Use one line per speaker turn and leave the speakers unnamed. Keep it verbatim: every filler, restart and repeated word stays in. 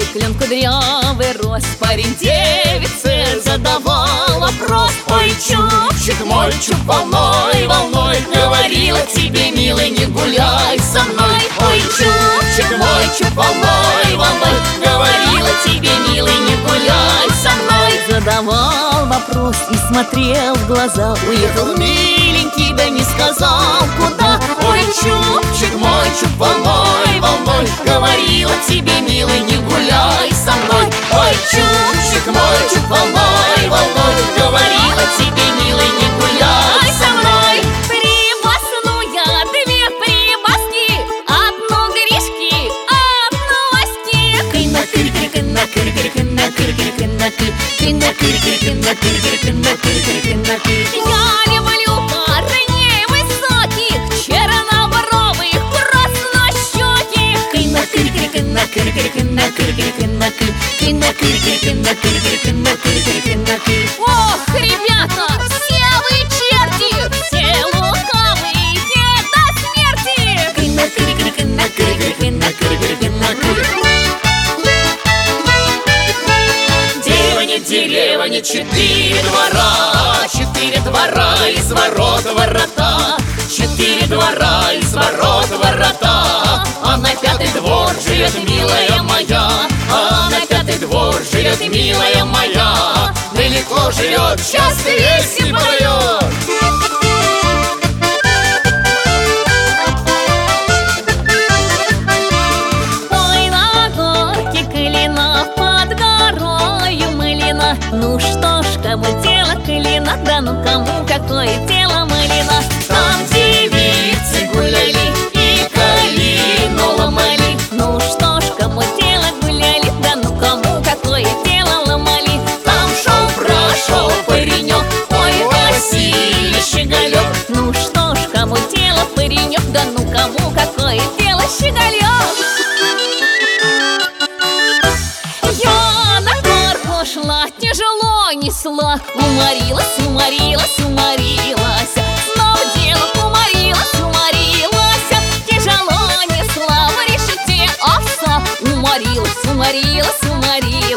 клен кудрявый рос. Парень девице задавал вопрос: ой, чубчик мой, чуб волной, волной, говорила тебе, милый, не гуляй со мной. Ой, чубчик мой, чуб волной, волной, говорила тебе, милый, не гуляй со мной. Задавал вопрос и смотрел в глаза. Уехал миленький, да не сказал куда. Ой, чубчик мой, чуб волной, волной, говорила тебе, милый, не гуляй со мной. Ой, чубчик мой, чуб волной, волной, говорила тебе, милый, не гуляй со мной. Прибасну я две прибаски, одну Гришки, одну Васьки. Кына-кырь-кырь, кына-кырь-кырь, кына-кырь-кырь, кына-кырь, кына-кырь-кырь, кына-кырь-кырь, кына-кырь-кырь, кына-кырь. Я люблю парней высоких, чернобровых, краснощеких. Кына-кырь-кырь, кына-кырь-кырь, кына-кырь-кырь, кына-кырь, кына-кырь-кырь, кына-кырь-кырь, кына-кырь-кырь, кына-кырь. Ох, ребята, все вы черти, все лукавые, не до смерти. Кына-кырь-кырь, кына-кырь-кырь, кына-кырь-кырь, кына-кырь. Деревня, деревня, четыре двора, четыре двора, из ворот ворота. Четыре двора, из ворот ворота. А на пятый двор живет милая моя, а на пятый двор живет милая моя. Далеко живет, часто весь и поет. Ой, на горке клина, под горою мылина. Ну что ж, кому дело клина, да ну кому какое дело мылина. Там девицы гуляли и калину ломали. Ну что ж, кому дело гуляли, да ну кому какое дело ломали. Там шел-прошел паренек, ой, Василий Щеголек. Ну что ж, кому дело паренек, да ну кому какое дело Щеголек. Я на горку шла, тяжело несла, уморилась, уморилась, уморилась. Снова дело уморилась, уморилась, тяжело несла в решете овса. Уморилась, уморилась, уморилась.